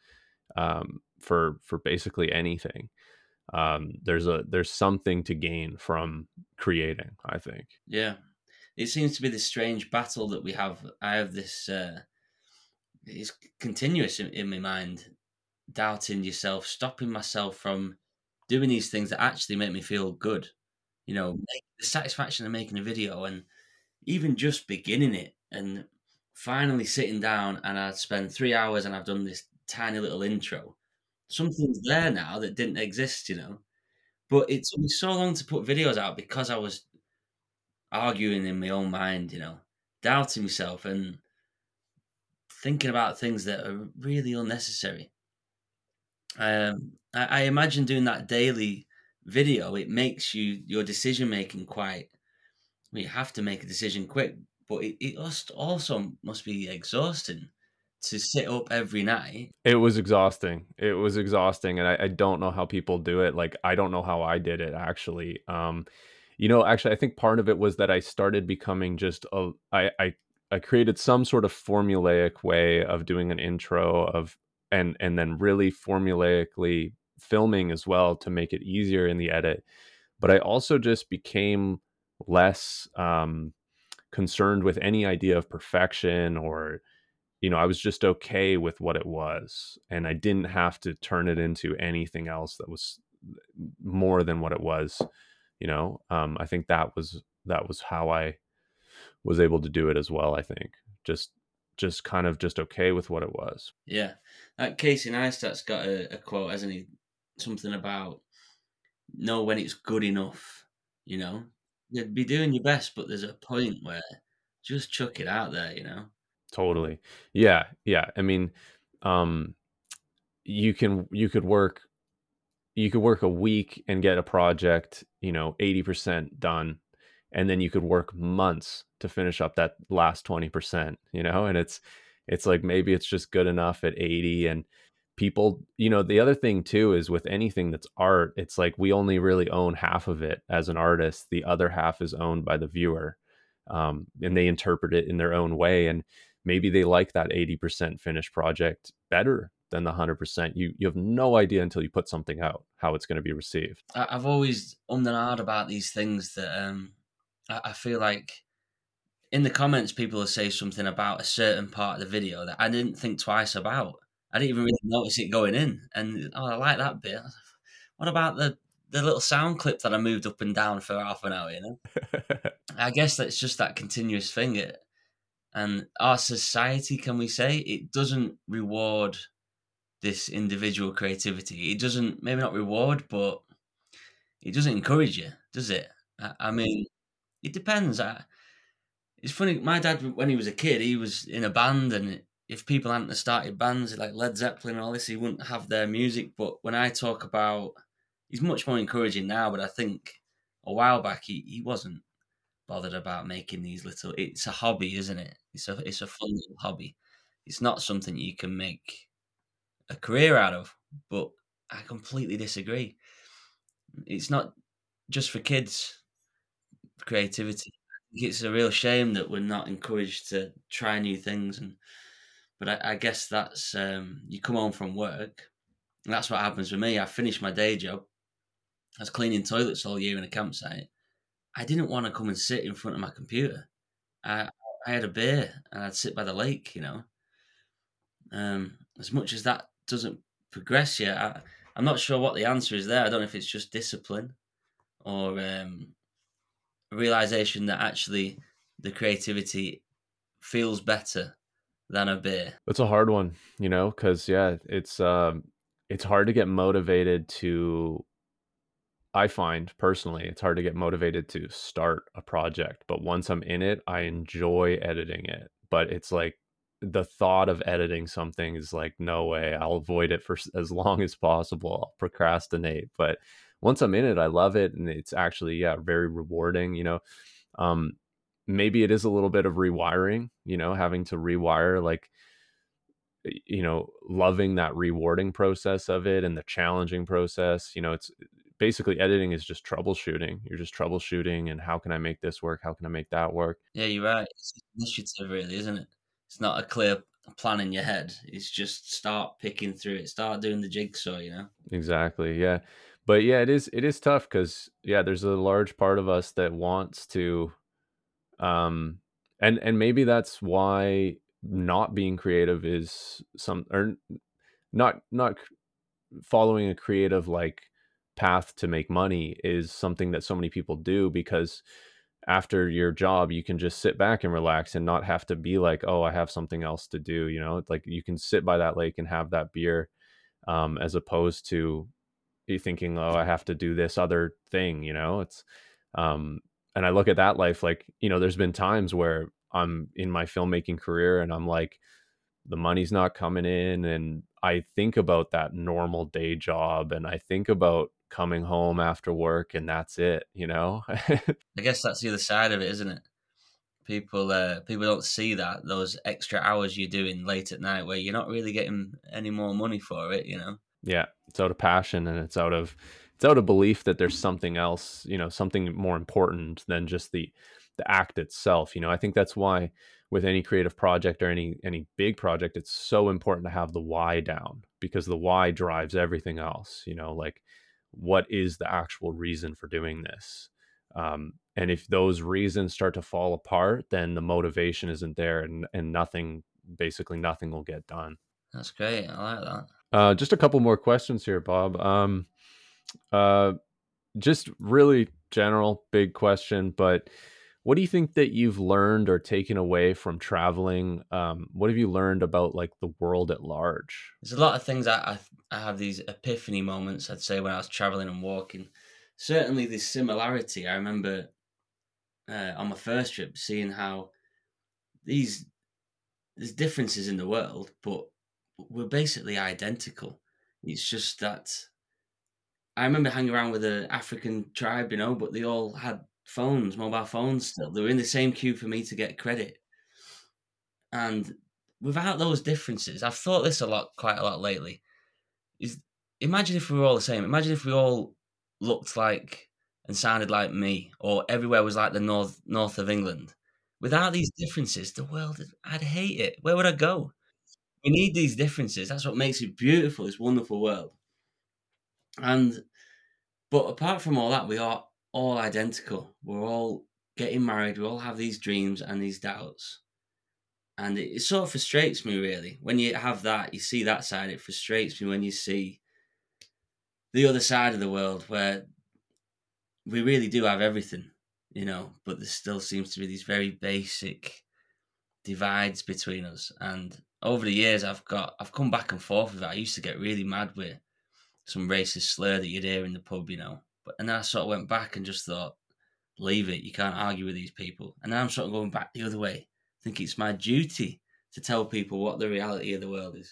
Speaker 1: for basically anything. There's something to gain from creating, I think.
Speaker 2: Yeah. It seems to be this strange battle that we have. I have this, it's continuous in my mind. doubting yourself, stopping myself from doing these things that actually make me feel good. The satisfaction of making a video and even just beginning it and finally sitting down and I spend 3 hours and I've done this tiny little intro. Something's there now that didn't exist. But it took me so long to put videos out because I was arguing in my own mind, doubting myself and thinking about things that are really unnecessary. I imagine doing that daily video, it makes your decision making quite. Well, you have to make a decision quick, but it also must be exhausting to sit up every night.
Speaker 1: It was exhausting. It was exhausting, and I don't know how people do it. Like, I don't know how I did it actually. Actually, I think part of it was that I started becoming just a. I created some sort of formulaic way of doing an intro of, and then really formulaically filming as well to make it easier in the edit. But I also just became less concerned with any idea of perfection, or I was just okay with what it was, and I didn't have to turn it into anything else that was more than what it was. I think that was how I was able to do it as well. I think just kind of just okay with what it was.
Speaker 2: Yeah, that Casey Neistat's got a quote, hasn't he? Something about know when it's good enough. You know, you'd be doing your best, but there's a point where just chuck it out there.
Speaker 1: Totally. Yeah, yeah. I mean, um you can you could work a week and get a project 80% done, and then you could work months to finish up that last 20%, and it's like maybe it's just good enough at 80. And people, the other thing too is with anything that's art, it's like we only really own half of it as an artist. The other half is owned by the viewer, and they interpret it in their own way, and maybe they like that 80% finished project better than the 100%. You have no idea until you put something out how it's going to be received.
Speaker 2: I've always and ahh'd about these things that I feel like in the comments people will say something about a certain part of the video that I didn't think twice about. I didn't even really notice it going in, and I like that bit. What about the little sound clip that I moved up and down for half an hour? I guess that's just that continuous thing. And our society, can we say, it doesn't reward this individual creativity. It doesn't, maybe not reward, but it doesn't encourage you, does it? I mean, it depends. It's funny. My dad, when he was a kid, he was in a band, and if people hadn't started bands like Led Zeppelin and all this, he wouldn't have their music. But when I talk about, he's much more encouraging now. But I think a while back he wasn't bothered about making these little. It's a hobby, isn't it? It's a fun little hobby. It's not something you can make a career out of. But I completely disagree. It's not just for kids, creativity. I think it's a real shame that we're not encouraged to try new things. But I guess that's you come home from work, and that's what happens with me. I finished my day job. I was cleaning toilets all year in a campsite. I didn't want to come and sit in front of my computer. I I had a beer and I'd sit by the lake. As much as that doesn't progress yet, I'm not sure what the answer is there. I don't know if it's just discipline or a realization that actually the creativity feels better than a beer.
Speaker 1: It's a hard one, because yeah, it's hard to get motivated to. I find personally, it's hard to get motivated to start a project, but once I'm in it, I enjoy editing it. But it's like the thought of editing something is like, no way, I'll avoid it for as long as possible. I'll procrastinate. But once I'm in it, I love it. And it's actually, yeah, very rewarding. Um, Maybe it is a little bit of rewiring, having to rewire, like, loving that rewarding process of it and the challenging process. It's basically editing is just troubleshooting. You're just troubleshooting, and how can I make this work? How can I make that work?
Speaker 2: Yeah, you're right. It's initiative, really, isn't it? It's not a clear plan in your head. It's just start picking through it, start doing the jigsaw.
Speaker 1: Exactly. Yeah. But yeah, it is tough because yeah, there's a large part of us that wants to, um and maybe that's why not being creative is some, or not following a creative like path to make money is something that so many people do, because after your job you can just sit back and relax and not have to be like, oh, I have something else to do. You know, it's like you can sit by that lake and have that beer, as opposed to you thinking, oh, I have to do this other thing. You know, it's um and I look at that life like, you know, there's been times where I'm in my filmmaking career and I'm like, the money's not coming in, and I think about that normal day job, and I think about coming home after work, and that's it, you know.
Speaker 2: I guess that's the other side of it, isn't it? People don't see that, those extra hours you're doing late at night where you're not really getting any more money for it, you know.
Speaker 1: Yeah, it's out of passion, and it's out of belief that there's something else, you know, something more important than just the act itself. You know, I think that's why with any creative project or any big project, it's so important to have the why down, because the why drives everything else. You know, like what is the actual reason for doing this? And if those reasons start to fall apart, then the motivation isn't there, and nothing, basically nothing will get done.
Speaker 2: That's great. I like that.
Speaker 1: Just a couple more questions here, Bob. Uh, just really general, big question, but what do you think that you've learned or taken away from traveling? What have you learned about like the world at large?
Speaker 2: There's a lot of things I have these epiphany moments, I'd say, when I was traveling and walking. Certainly, this similarity. I remember on my first trip seeing how these there's differences in the world, but we're basically identical. It's just that I remember hanging around with an African tribe, you know, but they all had phones, mobile phones still. They were in the same queue for me to get credit. And without those differences, I've thought this quite a lot lately. Is imagine if we were all the same. Imagine if we all looked like and sounded like me, or everywhere was like the north of England. Without these differences, the world, I'd hate it. Where would I go? We need these differences. That's what makes it beautiful, this wonderful world. And but apart from all that, we are all identical. We're all getting married. We all have these dreams and these doubts. And it sort of frustrates me, really. When you have that, you see that side, it frustrates me when you see the other side of the world where we really do have everything, you know, but there still seems to be these very basic divides between us. And over the years, I've come back and forth with that. I used to get really mad with some racist slur that you'd hear in the pub, you know. But and then I sort of went back and just thought, leave it. You can't argue with these people. And now I'm sort of going back the other way. I think it's my duty to tell people what the reality of the world is.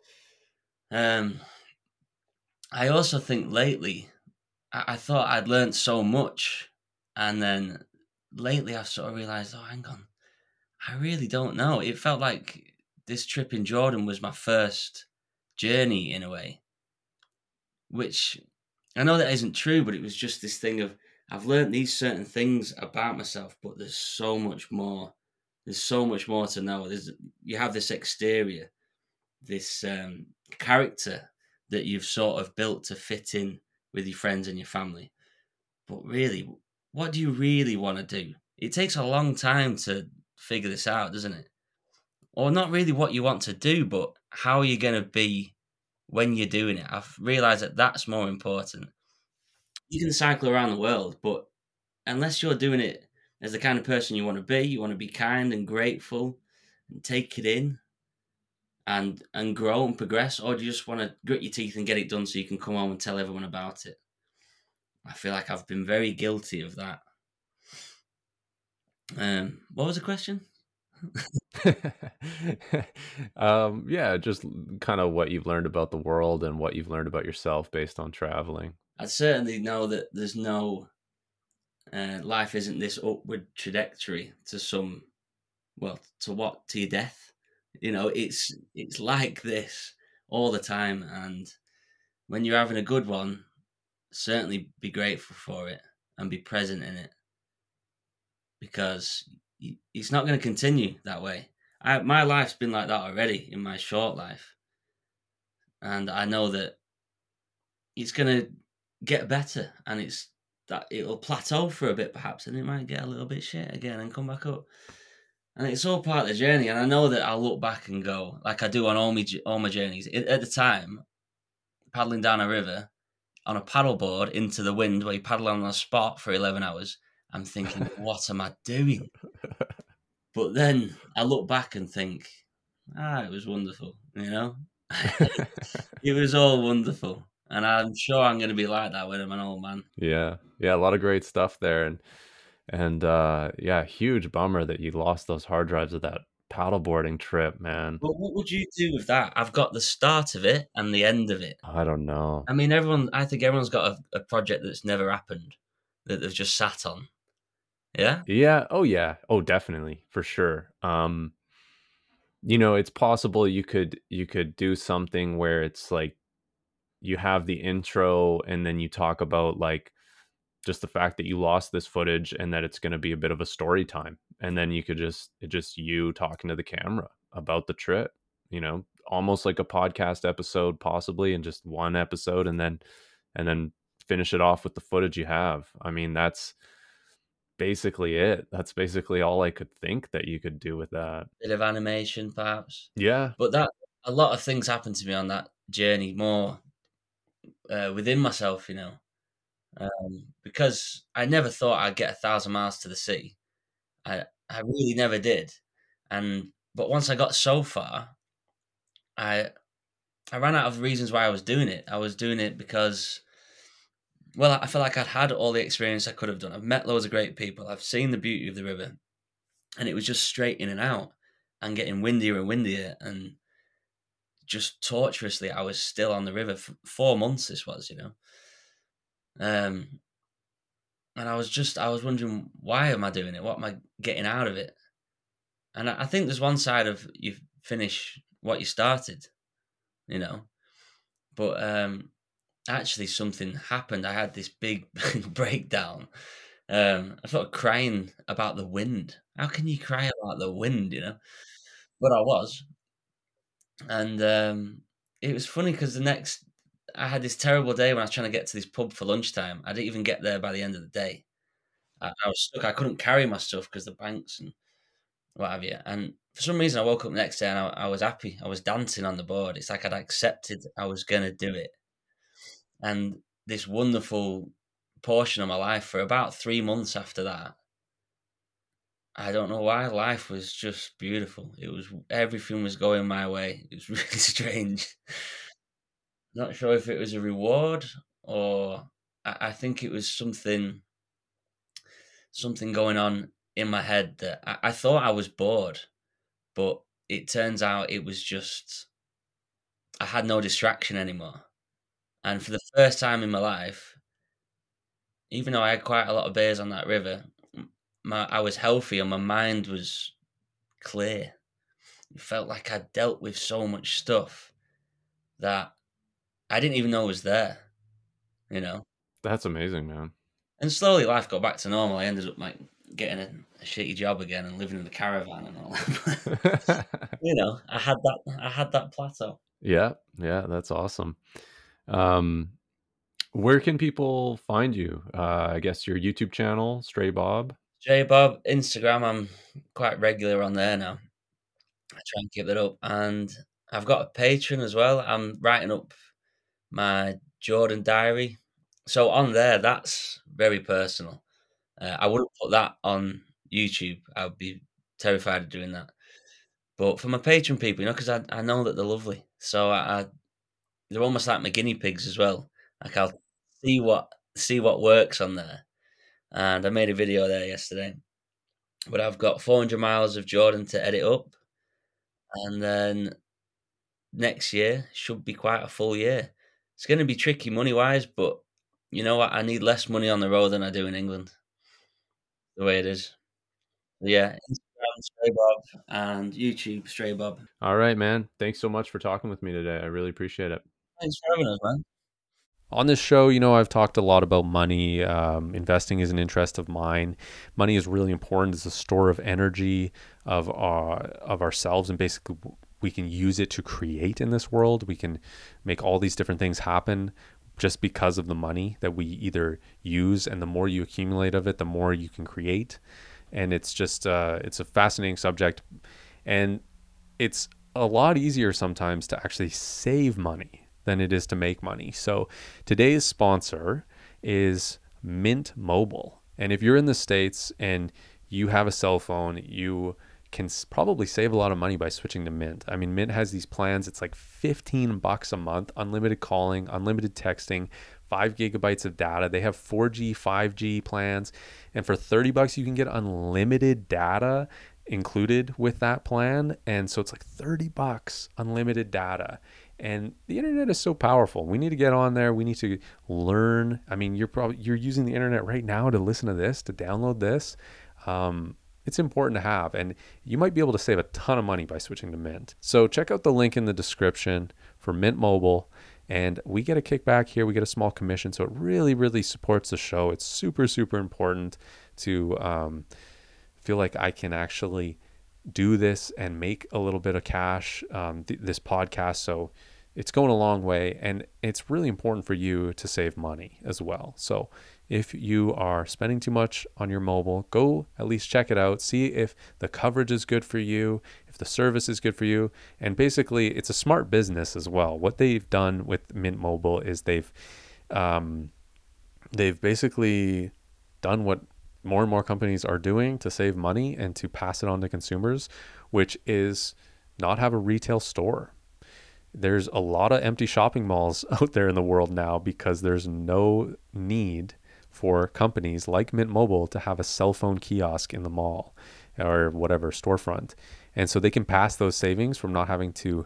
Speaker 2: I also think lately, I thought I'd learned so much, and then lately I've sort of realised, oh, hang on, I really don't know. It felt like this trip in Jordan was my first journey in a way, which I know that isn't true, but it was just this thing of I've learned these certain things about myself, but there's so much more. There's so much more to know. You have this exterior, this character that you've sort of built to fit in with your friends and your family. But really, what do you really want to do? It takes a long time to figure this out, doesn't it? Or not really what you want to do, but how are you going to be when you're doing it? I've realised that that's more important. You can cycle around the world, but unless you're doing it as the kind of person you want to be kind and grateful and take it in and grow and progress, or do you just want to grit your teeth and get it done so you can come home and tell everyone about it? I feel like I've been very guilty of that. What was the question?
Speaker 1: Yeah, just kind of what you've learned about the world and what you've learned about yourself based on traveling.
Speaker 2: I certainly know that there's no life isn't this upward trajectory to some, well, to your death. You know, it's like this all the time, and when you're having a good one, certainly be grateful for it and be present in it, because it's not going to continue that way. My life's been like that already in my short life, and I know that it's going to get better, and it's that it'll plateau for a bit perhaps, and it might get a little bit shit again and come back up. And it's all part of the journey. And I know that I'll look back and go, like I do on all my journeys. At the time, paddling down a river on a paddleboard into the wind where you paddle on a spot for 11 hours. I'm thinking, what am I doing? But then I look back and think, it was wonderful, you know? It was all wonderful. And I'm sure I'm going to be like that when I'm an old man.
Speaker 1: Yeah. Yeah. A lot of great stuff there. And yeah, huge bummer that you lost those hard drives of that paddleboarding trip, man.
Speaker 2: But what would you do with that? I've got the start of it and the end of it.
Speaker 1: I don't know.
Speaker 2: I mean, I think everyone's got a project that's never happened that they've just sat on. Yeah?
Speaker 1: Yeah. Oh, yeah. Oh, definitely. For sure. You know, it's possible you could do something where it's like you have the intro and then you talk about like just the fact that you lost this footage and that it's going to be a bit of a story time. And then you could just you talking to the camera about the trip, you know, almost like a podcast episode possibly, and just one episode, and then finish it off with the footage you have. I mean, that's basically it. That's basically all I could think that you could do with that.
Speaker 2: Bit of animation, perhaps.
Speaker 1: Yeah.
Speaker 2: But a lot of things happened to me on that journey, more within myself, you know, because I never thought I'd get 1,000 miles to the sea. I really never did. But once I got so far, I ran out of reasons why I was doing it. I was doing it because, well, I feel like I'd had all the experience I could have done. I've met loads of great people. I've seen the beauty of the river, and it was just straight in and out and getting windier and windier, and just torturously. I was still on the river for 4 months. This was, you know, and I was wondering, why am I doing it? What am I getting out of it? And I think there's one side of you finish what you started, you know, but actually something happened. I had this big breakdown. I started crying about the wind. How can you cry about the wind, you know? But I was. And it was funny because I had this terrible day when I was trying to get to this pub for lunchtime. I didn't even get there by the end of the day. I was stuck. I couldn't carry my stuff because the banks and what have you. And for some reason, I woke up the next day and I was happy. I was dancing on the board. It's like I'd accepted I was going to do it. And this wonderful portion of my life for about 3 months after that, I don't know why, life was just beautiful. Everything was going my way. It was really strange. Not sure if it was a reward or I think it was something going on in my head that I thought I was bored, but it turns out it was just I had no distraction anymore. And for the first time in my life, even though I had quite a lot of beers on that river, I was healthy and my mind was clear. It felt like I'd dealt with so much stuff that I didn't even know was there, you know?
Speaker 1: That's amazing, man.
Speaker 2: And slowly life got back to normal. I ended up like getting a shitty job again and living in the caravan and all that. You know, I had that plateau.
Speaker 1: Yeah, that's awesome. Where can people find you? I guess your YouTube channel, Stray Bob.
Speaker 2: Stray Bob, Instagram, I'm quite regular on there now. I try and keep that up. And I've got a Patreon as well. I'm writing up my Jordan diary. So on there, that's very personal. I wouldn't put that on YouTube. I would be terrified of doing that. But for my Patreon people, you know, because I know that they're lovely. So they're almost like my guinea pigs as well. Like I'll see what works on there. And I made a video there yesterday. But I've got 400 miles of Jordan to edit up. And then next year should be quite a full year. It's going to be tricky money-wise, but you know what? I need less money on the road than I do in England. The way it is. Yeah, Instagram, Stray Bob, and YouTube, Stray Bob.
Speaker 1: All right, man. Thanks so much for talking with me today. I really appreciate it.
Speaker 2: Thanks for having us, man.
Speaker 1: On this show, you know, I've talked a lot about money. Investing is an interest of mine. Money is really important. It's a store of energy of ourselves, and basically we can use it to create in this world. We can make all these different things happen just because of the money that we either use, and the more you accumulate of it, the more you can create. And it's just it's a fascinating subject, and it's a lot easier sometimes to actually save money than it is to make money. So today's sponsor is Mint Mobile. And if you're in the States and you have a cell phone, you can probably save a lot of money by switching to Mint. I mean, Mint has these plans. It's like $15 a month, unlimited calling, unlimited texting, 5 gigabytes of data. They have 4G, 5G plans. And for $30, you can get unlimited data included with that plan. And so it's like $30 unlimited data. And the internet is so powerful. We need to get on there. We need to learn. I mean, you're using the internet right now to listen to this, to download this. It's important to have, and you might be able to save a ton of money by switching to Mint. So check out the link in the description for Mint Mobile, and we get a kickback here. We get a small commission, so it really, really supports the show. It's super, super important to feel like I can actually do this and make a little bit of cash, this podcast. So it's going a long way, and it's really important for you to save money as well. So if you are spending too much on your mobile, go at least check it out. See if the coverage is good for you, if the service is good for you. And basically, it's a smart business as well. What they've done with Mint Mobile is they've basically done what more and more companies are doing to save money and to pass it on to consumers, which is not have a retail store. There's a lot of empty shopping malls out there in the world now because there's no need for companies like Mint Mobile to have a cell phone kiosk in the mall or whatever storefront. And so they can pass those savings from not having to,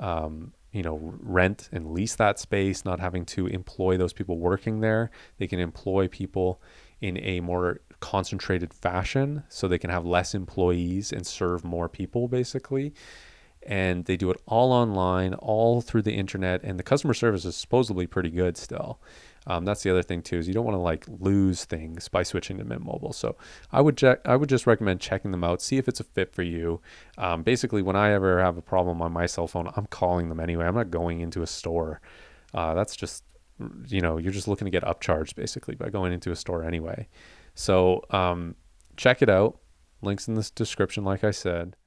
Speaker 1: rent and lease that space, not having to employ those people working there. They can employ people in a more concentrated fashion so they can have less employees and serve more people basically. And they do it all online, all through the internet, and the customer service is supposedly pretty good still. That's the other thing too, is you don't want to like lose things by switching to Mint Mobile. So I would just recommend checking them out, see if it's a fit for you. Basically, when I ever have a problem on my cell phone, I'm calling them anyway. I'm not going into a store. That's just, you're just looking to get upcharged basically by going into a store anyway. So check it out. Links in this description, like I said.